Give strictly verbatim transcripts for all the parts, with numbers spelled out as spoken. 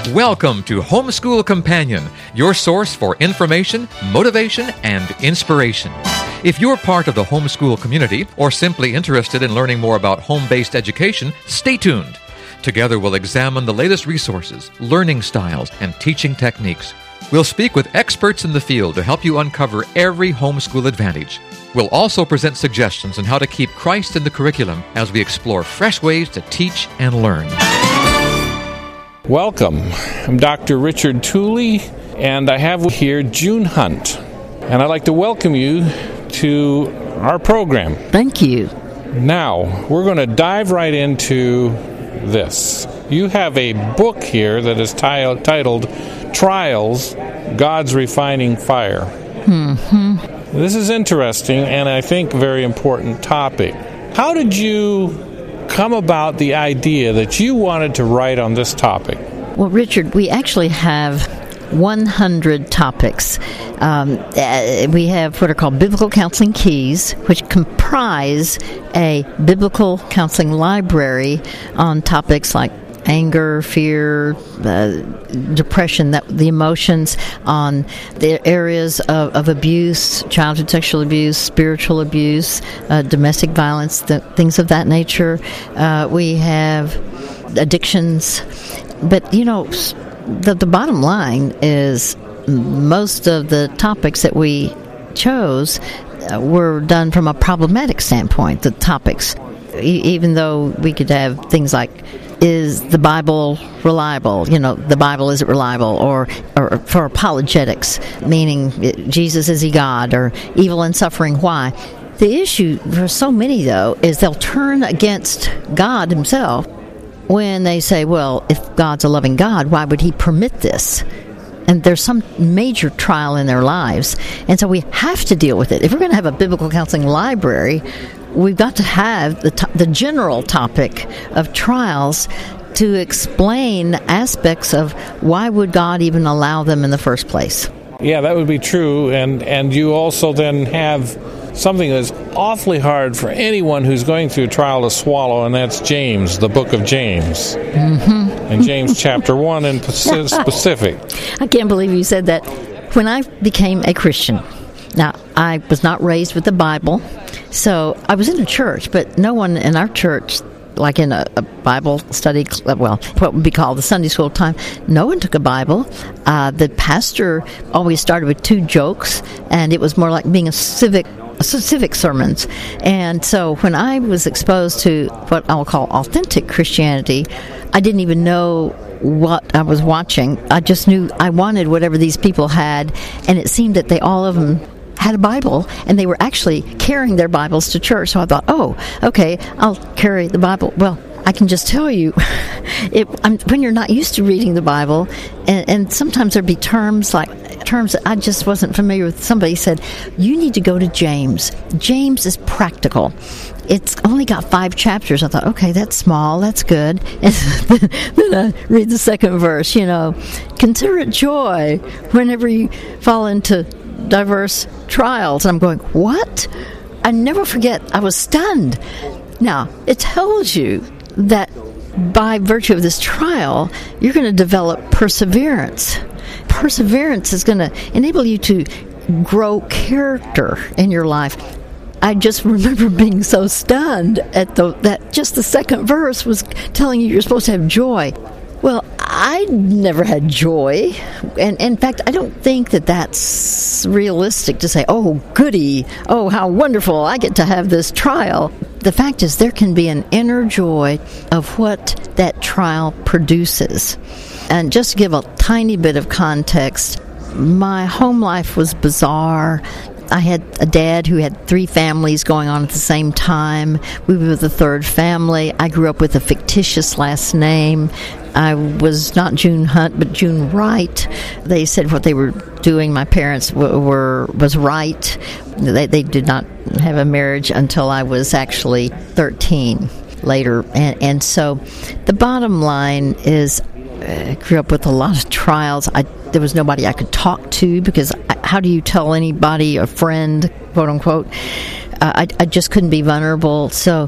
Welcome to Homeschool Companion, your source for information, motivation, and inspiration. If you're part of the homeschool community or simply interested in learning more about home-based education, stay tuned. Together we'll examine the latest resources, learning styles, and teaching techniques. We'll speak with experts in the field to help you uncover every homeschool advantage. We'll also present suggestions on how to keep Christ in the curriculum as we explore fresh ways to teach and learn. Welcome. I'm Doctor Richard Tooley, and I have here June Hunt. And I'd like to welcome you to our program. Thank you. Now, we're going to dive right into this. You have a book here that is t- titled Trials, God's Refining Fire. Mm-hmm. This is interesting and I think a very important topic. How did you come about the idea that you wanted to write on this topic? Well, Richard, we actually have one hundred topics. Um, uh, we have what are called Biblical Counseling Keys, which comprise a biblical counseling library on topics like anger, fear, uh, depression, that the emotions, on the areas of, of abuse, childhood sexual abuse, spiritual abuse, uh, domestic violence, the, things of that nature. Uh, we have addictions. But, you know, the, the bottom line is most of the topics that we chose uh, were done from a problematic standpoint, the topics. E- even though we could have things like, is the Bible reliable? You know, the Bible, is it reliable? Or, or for apologetics, meaning Jesus, is he God? Or evil and suffering, why? The issue for so many, though, is they'll turn against God himself when they say, well, if God's a loving God, why would he permit this? And there's some major trial in their lives. And so we have to deal with it. If we're going to have a biblical counseling library, we've got to have the, to- the general topic of trials to explain aspects of why would God even allow them in the first place. Yeah, that would be true. And, and you also then have something that's awfully hard for anyone who's going through a trial to swallow, and that's James, the book of James. Mm-hmm. And James chapter one in specific. I can't believe you said that. When I became a Christian, now, I was not raised with the Bible, so I was in a church, but no one in our church, like in a, a Bible study, well, what would be called the Sunday school time, no one took a Bible. Uh, the pastor always started with two jokes, and it was more like being a civic civic sermons. And so when I was exposed to what I'll call authentic Christianity, I didn't even know what I was watching. I just knew I wanted whatever these people had, and it seemed that they all of them had a Bible, and they were actually carrying their Bibles to church. So I thought, oh, okay, I'll carry the Bible. Well, I can just tell you, it, I'm, when you're not used to reading the Bible, and, and sometimes there'd be terms like terms that I just wasn't familiar with. Somebody said, you need to go to James. James is practical. It's only got five chapters. I thought, okay, that's small, that's good. And then I read the second verse, you know, consider it joy whenever you fall into diverse trials. And I'm going, what? I never forget, I was stunned. Now, it tells you that by virtue of this trial, you're going to develop perseverance. Perseverance is going to enable you to grow character in your life. I just remember being so stunned at the that just the second verse was telling you you're supposed to have joy. Well, I never had joy, and in fact, I don't think that that's realistic to say, oh, goody, oh, how wonderful, I get to have this trial. The fact is, there can be an inner joy of what that trial produces. And just to give a tiny bit of context, my home life was bizarre. I had a dad who had three families going on at the same time. We were the third family. I grew up with a fictitious last name. I was not June Hunt, but June Wright. They said what they were doing, my parents were, were was right. They, they did not have a marriage until I was actually thirteen later. And, and so the bottom line is, I grew up with a lot of trials. I, there was nobody I could talk to because I, how do you tell anybody, a friend, quote unquote? Uh, I, I just couldn't be vulnerable. So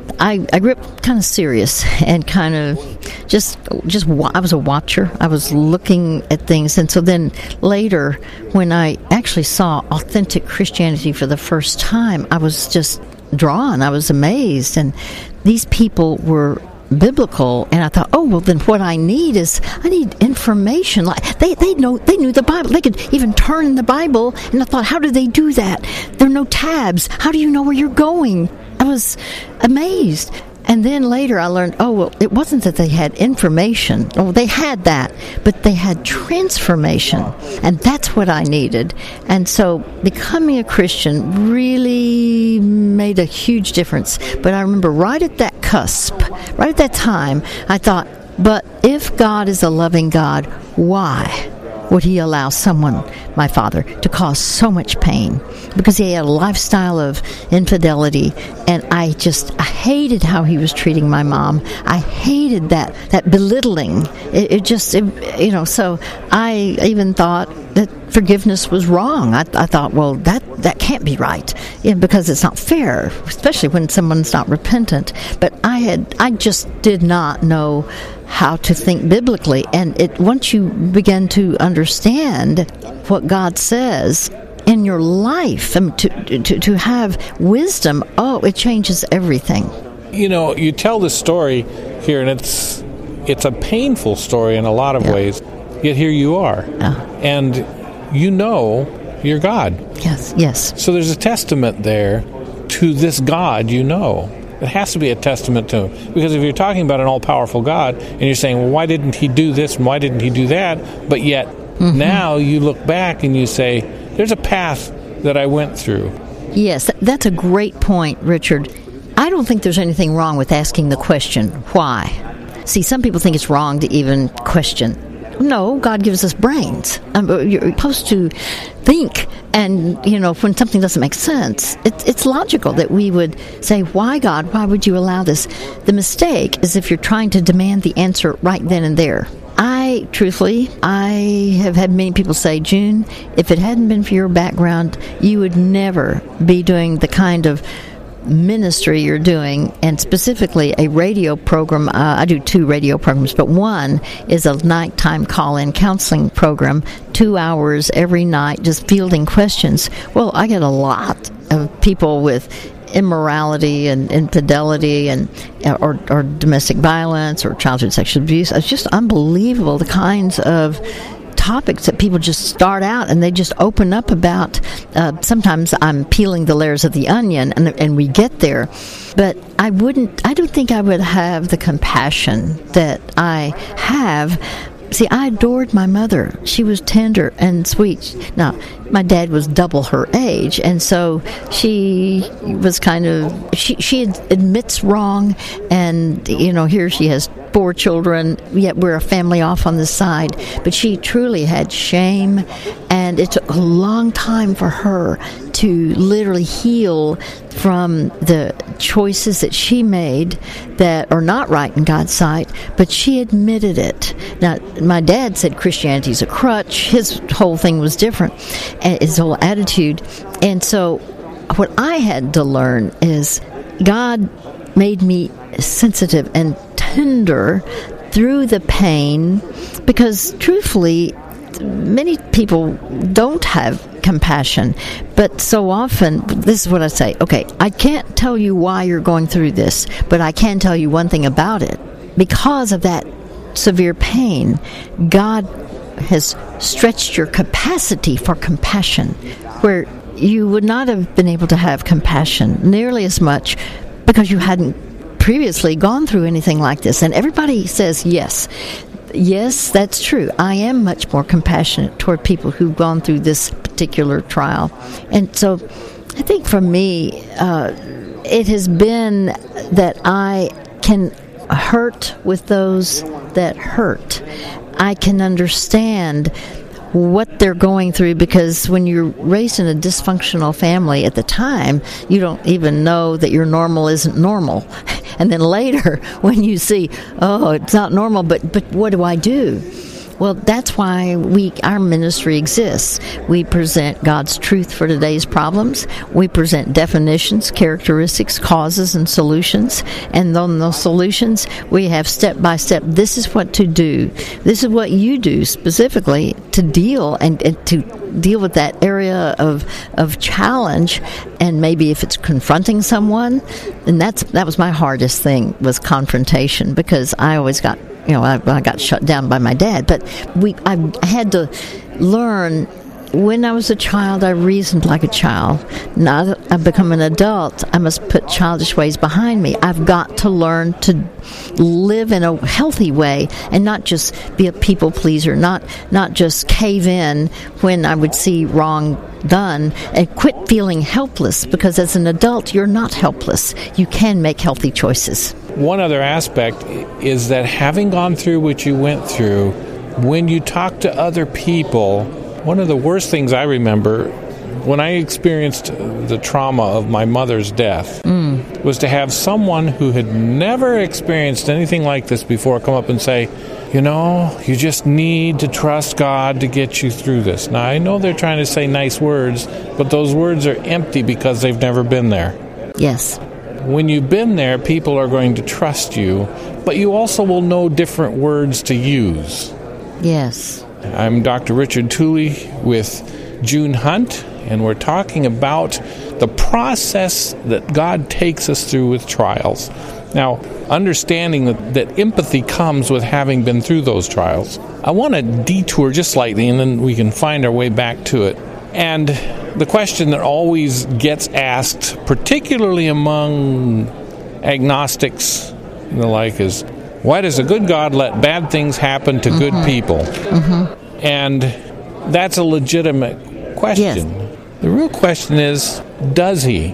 I, I grew up kind of serious and kind of just, just I was a watcher. I was looking at things. And so then later, when I actually saw authentic Christianity for the first time, I was just drawn. I was amazed. And these people were biblical, and I thought, oh well, then what I need is I need information. Like they, they know they knew the Bible. They could even turn in the Bible, and I thought, how do they do that? There are no tabs. How do you know where you're going? I was amazed. And then later I learned, oh, well, it wasn't that they had information. Oh, they had that, but they had transformation. And that's what I needed. And so becoming a Christian really made a huge difference. But I remember right at that cusp, right at that time, I thought, but if God is a loving God, why would he allow someone, my father, to cause so much pain? Because he had a lifestyle of infidelity, and I just I hated how he was treating my mom. I hated that that belittling. It, it just, it, you know, so I even thought that forgiveness was wrong. I, I thought, well, that, that can't be right, yeah, because it's not fair, especially when someone's not repentant. But I had, I just did not know how to think biblically. And it once you begin to understand what God says in your life, I mean, to, to to have wisdom, oh, it changes everything. You know, you tell this story here, and it's it's a painful story in a lot of yeah. ways, yet here you are. Yeah. And you know you're God. Yes, yes. So there's a testament there to this God you know. It has to be a testament to him. Because if you're talking about an all-powerful God, and you're saying, well, why didn't he do this and why didn't he do that? But yet, mm-hmm. now you look back and you say, there's a path that I went through. Yes, that's a great point, Richard. I don't think there's anything wrong with asking the question, why? See, some people think it's wrong to even question. No, God gives us brains. Um, you're supposed to think, and, you know, when something doesn't make sense, it, it's logical that we would say, why, God? Why would you allow this? The mistake is if you're trying to demand the answer right then and there. I, truthfully, I have had many people say, June, if it hadn't been for your background, you would never be doing the kind of ministry you're doing, and specifically a radio program. uh, I do two radio programs, but one is a nighttime call-in counseling program, two hours every night, just fielding questions. Well, I get a lot of people with immorality and infidelity and or, or domestic violence or childhood sexual abuse. It's just unbelievable the kinds of topics that people just start out and they just open up about. Uh, sometimes I'm peeling the layers of the onion, and, and we get there. But I wouldn't, I don't think I would have the compassion that I have. See, I adored my mother. She was tender and sweet. Now, my dad was double her age, and so she was kind of, she, she admits wrong, and, you know, here she has four children, yet we're a family off on the side. But she truly had shame, and it took a long time for her to literally heal from the choices that she made that are not right in God's sight, but she admitted it. Now, my dad said Christianity's a crutch. His whole thing was different, and his whole attitude. And so what I had to learn is God made me sensitive and tender through the pain, because truthfully, many people don't have compassion. But so often, this is what I say, okay, I can't tell you why you're going through this, but I can tell you one thing about it. Because of that severe pain, God has stretched your capacity for compassion, where you would not have been able to have compassion nearly as much because you hadn't previously gone through anything like this. And everybody says yes. Yes, that's true. I am much more compassionate toward people who've gone through this particular trial. And so I think for me, uh, it has been that I can hurt with those that hurt. I can understand what they're going through, because when you're raised in a dysfunctional family at the time, you don't even know that your normal isn't normal. And then later, when you see, oh, it's not normal, but but what do I do? Well, that's why we our ministry exists. We present God's truth for today's problems. We present definitions, characteristics, causes, and solutions. And on those solutions, we have step by step. This is what to do. This is what you do specifically to deal and, and to deal with that area of of challenge. And maybe if it's confronting someone, and that's that was my hardest thing, was confrontation, because I always got. You know, I, I got shut down by my dad. But we, I had to learn. When I was a child, I reasoned like a child. Now that I've become an adult, I must put childish ways behind me. I've got to learn to live in a healthy way and not just be a people pleaser, not not just cave in when I would see wrong done, and quit feeling helpless, because as an adult, you're not helpless. You can make healthy choices. One other aspect is that having gone through what you went through, when you talk to other people, one of the worst things I remember when I experienced the trauma of my mother's death mm. was to have someone who had never experienced anything like this before come up and say, you know, you just need to trust God to get you through this. Now, I know they're trying to say nice words, but those words are empty because they've never been there. Yes. When you've been there, people are going to trust you, but you also will know different words to use. Yes. I'm Doctor Richard Tooley with June Hunt, and we're talking about the process that God takes us through with trials. Now, understanding that, that empathy comes with having been through those trials, I want to detour just slightly, and then we can find our way back to it. And the question that always gets asked, particularly among agnostics and the like, is, why does a good God let bad things happen to mm-hmm. good people? Mm-hmm. And that's a legitimate question. Yes. The real question is, does he?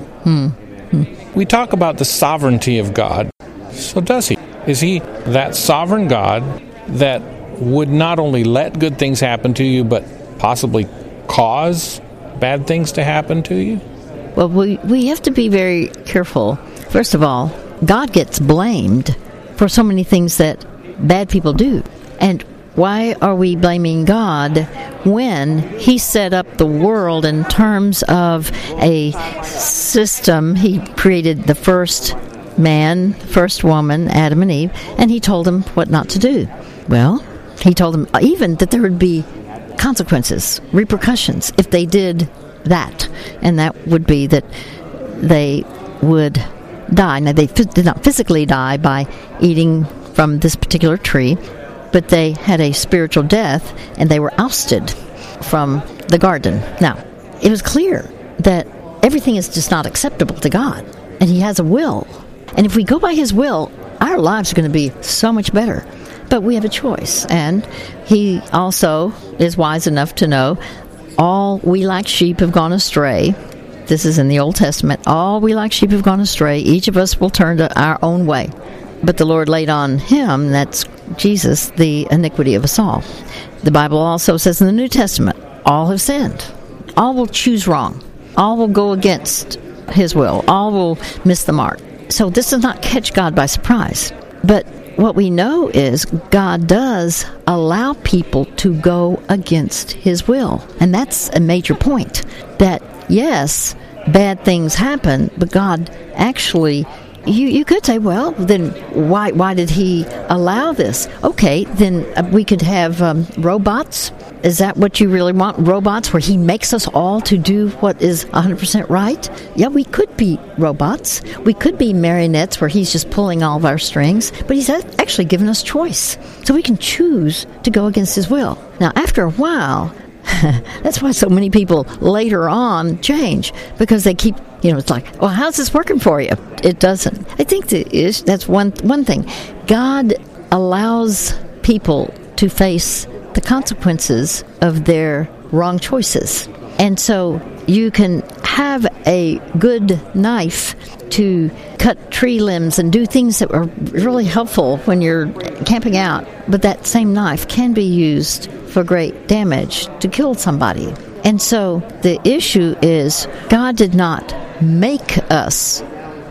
Mm-hmm. We talk about the sovereignty of God. So does he? Is he that sovereign God that would not only let good things happen to you, but possibly cause bad things to happen to you? Well, we, we have to be very careful. First of all, God gets blamed for so many things that bad people do. And why are we blaming God when he set up the world in terms of a system? He created the first man, first woman, Adam and Eve, and he told them what not to do. Well, he told them even that there would be consequences, repercussions, if they did that. And that would be that they would die. Now, they did not physically die by eating from this particular tree, but they had a spiritual death, and they were ousted from the garden. Now, it was clear that everything is just not acceptable to God, and he has a will. And if we go by his will, our lives are going to be so much better. But we have a choice, and he also is wise enough to know all we like sheep have gone astray. This is in the Old Testament. All we like sheep have gone astray. Each of us will turn to our own way. But the Lord laid on him, that's Jesus, the iniquity of us all. The Bible also says in the New Testament, all have sinned. All will choose wrong. All will go against his will. All will miss the mark. So this does not catch God by surprise. But what we know is God does allow people to go against his will. And that's a major point. That, yes, bad things happen, but God actually... You you could say, well, then why why did he allow this? Okay, then we could have um, robots. Is that what you really want? Robots where he makes us all to do what is one hundred percent right? Yeah, we could be robots. We could be marionettes where he's just pulling all of our strings. But he's actually given us choice. So we can choose to go against his will. Now, after a while... That's why so many people later on change, because they keep, you know, it's like, well, how's this working for you? It doesn't. I think that is, that's one one thing. God allows people to face the consequences of their wrong choices. And so you can have a good knife to cut tree limbs and do things that are really helpful when you're camping out, but that same knife can be used for great damage to kill somebody. And so the issue is God did not make us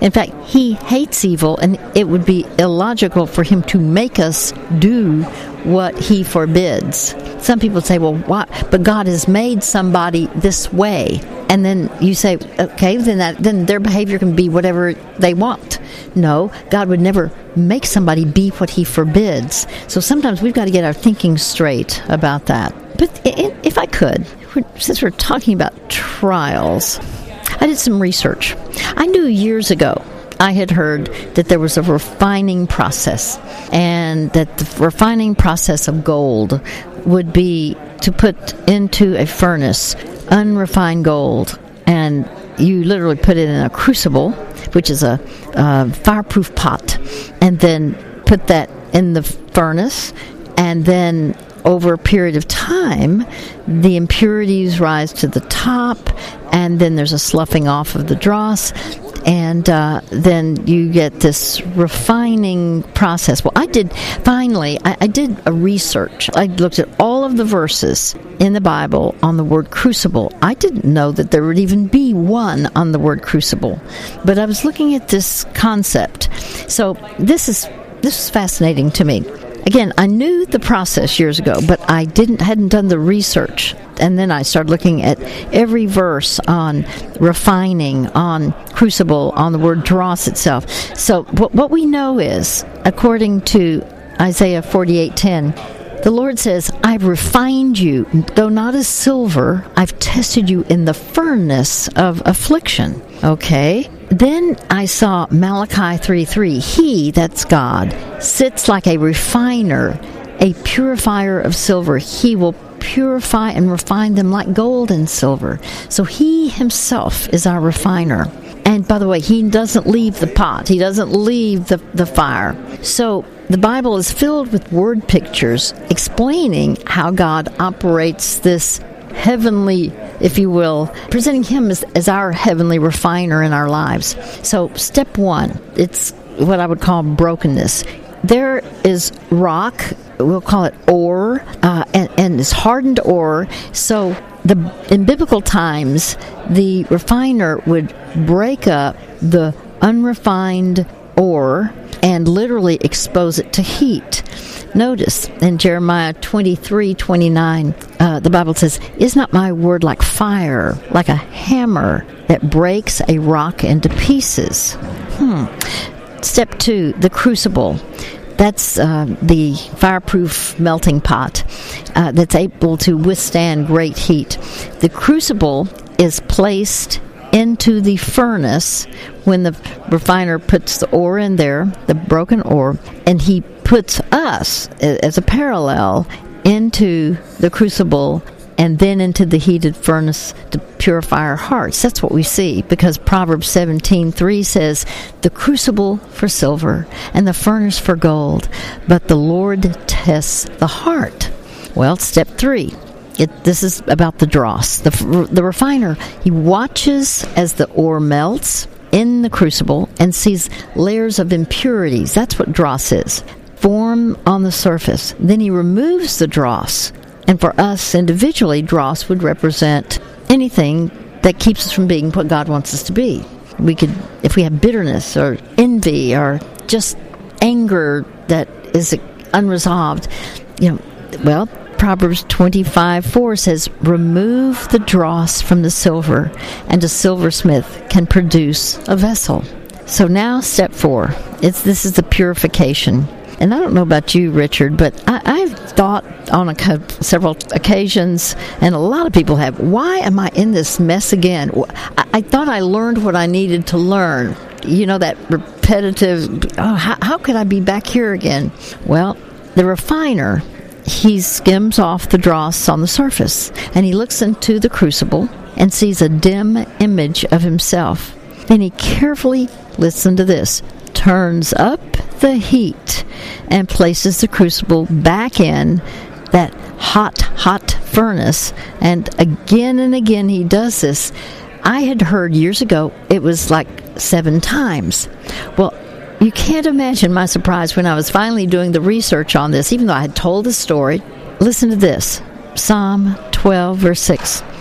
In fact, he hates evil, and it would be illogical for him to make us do what he forbids. Some people say, well, why? But God has made somebody this way. And then you say, okay, then that then their behavior can be whatever they want. No, God would never make somebody be what he forbids. So sometimes we've got to get our thinking straight about that. But if I could, since we're talking about trials, I did some research. I knew years ago I had heard that there was a refining process, and that the refining process of gold would be to put into a furnace unrefined gold, and you literally put it in a crucible, which is a, a fireproof pot, and then put that in the furnace, and then over a period of time, the impurities rise to the top, and then there's a sloughing off of the dross, and uh, then you get this refining process. Well, I did, finally, I, I did a research. I looked at all of the verses in the Bible on the word crucible. I didn't know that there would even be one on the word crucible, but I was looking at this concept. So this is this is fascinating to me. Again, I knew the process years ago, but I didn't hadn't done the research. And then I started looking at every verse on refining, on crucible, on the word dross itself. So what, what we know is, according to Isaiah forty-eight ten, the Lord says, I've refined you, though not as silver, I've tested you in the furnace of affliction. Okay? Then I saw Malachi three three. He, that's God, sits like a refiner, a purifier of silver. He will purify and refine them like gold and silver. So he himself is our refiner. And by the way, he doesn't leave the pot. He doesn't leave the, the fire. So the Bible is filled with word pictures explaining how God operates this heavenly, if you will, presenting him as, as our heavenly refiner in our lives. So step one, it's what I would call brokenness. There is rock, we'll call it ore, uh, and, and it's hardened ore. So the in biblical times, the refiner would break up the unrefined ore and literally expose it to heat. Notice in Jeremiah twenty-three twenty-nine, uh, the Bible says, is not my word like fire, like a hammer that breaks a rock into pieces? Hmm. Step two, the crucible. That's uh, the fireproof melting pot uh, that's able to withstand great heat. The crucible is placed into the furnace when the refiner puts the ore in there, the broken ore, and he puts us as a parallel into the crucible and then into the heated furnace to purify our hearts. That's what we see, because Proverbs seventeen three says, the crucible for silver and the furnace for gold, but the Lord tests the heart. Well, step three. It, this is about the dross. The, the refiner, he watches as the ore melts in the crucible and sees layers of impurities. That's what dross is. Form on the surface. Then he removes the dross. And for us individually, dross would represent anything that keeps us from being what God wants us to be. We could, if we have bitterness or envy or just anger that is unresolved, you know, well, Proverbs twenty-five four says, remove the dross from the silver, and a silversmith can produce a vessel. So now step four, it's this is the purification. And I don't know about you, Richard, but I, I've thought on a, several occasions, and a lot of people have, why am I in this mess again? I, I thought I learned what I needed to learn. You know, that repetitive, oh, how, how could I be back here again? Well, the refiner, he skims off the dross on the surface, and he looks into the crucible and sees a dim image of himself. Then he carefully, listen to this, turns up the heat and places the crucible back in that hot, hot furnace. And again and again he does this. I had heard years ago it was like seven times. Well, you can't imagine my surprise when I was finally doing the research on this, even though I had told the story. Listen to this. Psalm twelve, verse six. The word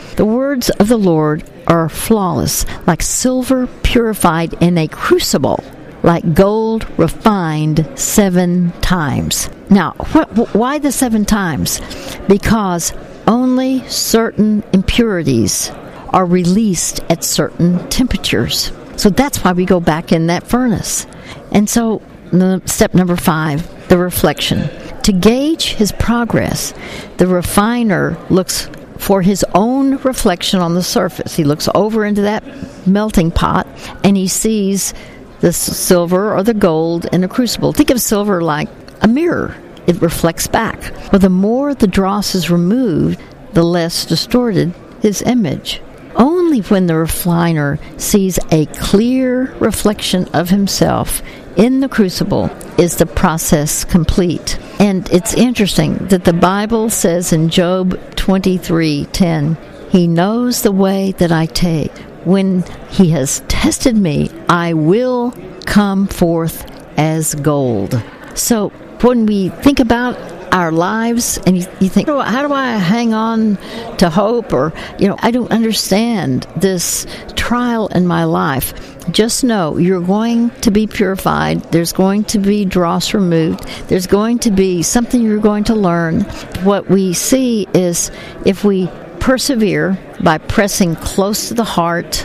words of the Lord are flawless, like silver purified in a crucible, like gold refined seven times. Now, what, why the seven times? Because only certain impurities are released at certain temperatures. So that's why we go back in that furnace. And so, step number five, the reflection. To gauge his progress, the refiner looks for his own reflection on the surface. He looks over into that melting pot and he sees the silver or the gold in a crucible. Think of silver like a mirror. It reflects back. Well, the more the dross is removed, the less distorted his image. Only when the refiner sees a clear reflection of himself in the crucible is the process complete. And it's interesting that the Bible says in Job twenty-three ten, He knows the way that I take. When He has tested me, I will come forth as gold. So when we think about our lives and you, you think, oh, how do I hang on to hope? Or, you know, I don't understand this trial in my life. Just know you're going to be purified. There's going to be dross removed. There's going to be something you're going to learn. What we see is if we persevere by pressing close to the heart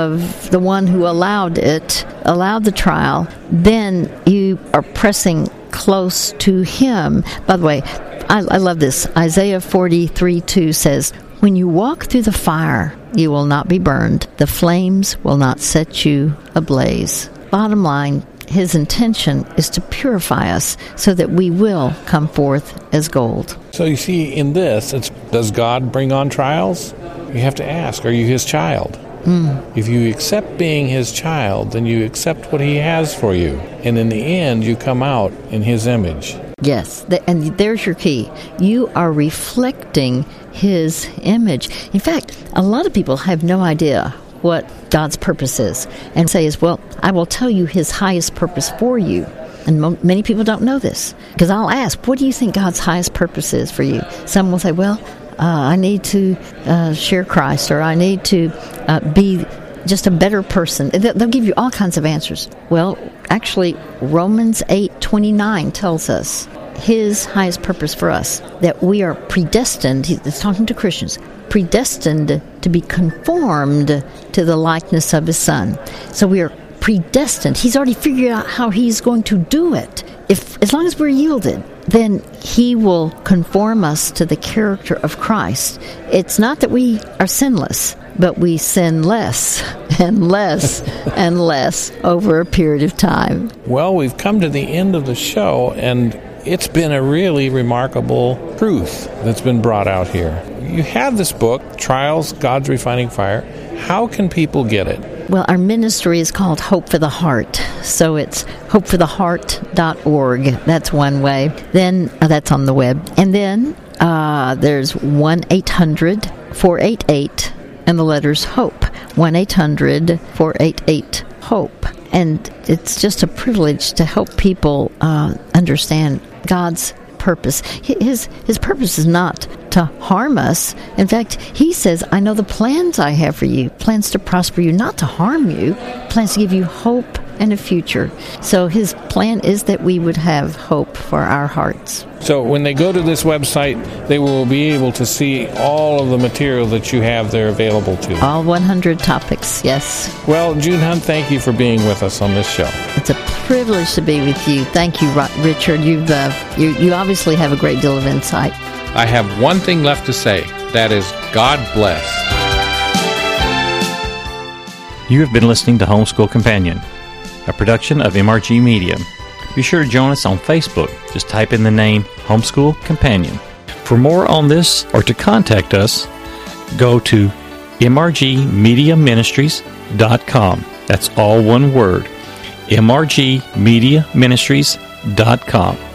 of the one who allowed it, allowed the trial, then you are pressing close to Him. By the way, I, I love this. Isaiah forty-three two says, when you walk through the fire, you will not be burned. The flames will not set you ablaze. Bottom line, His intention is to purify us so that we will come forth as gold. So you see, in this, it's, does God bring on trials? You have to ask, are you His child? Mm. If you accept being His child, then you accept what He has for you. And in the end, you come out in His image. Yes, and there's your key. You are reflecting His image. In fact, a lot of people have no idea what God's purpose is and says, well, I will tell you His highest purpose for you. And mo- many people don't know this. Because I'll ask, what do you think God's highest purpose is for you? Some will say, well, Uh, I need to uh, share Christ, or I need to uh, be just a better person. They'll give you all kinds of answers. Well, actually, Romans eight twenty-nine tells us His highest purpose for us, that we are predestined, he's talking to Christians, predestined to be conformed to the likeness of His Son. So we are predestined. He's already figured out how He's going to do it. If, as long as we're yielded, then He will conform us to the character of Christ. It's not that we are sinless, but we sin less and less and less over a period of time. Well, we've come to the end of the show, and it's been a really remarkable truth that's been brought out here. You have this book, Trials, God's Refining Fire. How can people get it? Well, our ministry is called Hope for the Heart. So it's hope for the heart dot org. That's one way. Then uh, that's on the web. And then uh, there's one eight hundred four eight eight and the letters HOPE. one eight hundred four eight eight HOPE. And it's just a privilege to help people uh, understand God's purpose. His his purpose is not to harm us. In fact, He says, I know the plans I have for you, plans to prosper you, not to harm you, plans to give you hope and a future. So His plan is that we would have hope for our hearts. So when they go to this website, they will be able to see all of the material that you have there available to them. All one hundred topics, yes. Well, June Hunt, thank you for being with us on this show. It's a privilege to be with you. Thank you, Richard. You've uh, you, you obviously have a great deal of insight. I have one thing left to say. That is, God bless. You have been listening to Homeschool Companion, a production of M R G Media. Be sure to join us on Facebook. Just type in the name Homeschool Companion. For more on this or to contact us, go to m r g media ministries dot com. That's all one word, m r g media ministries dot com.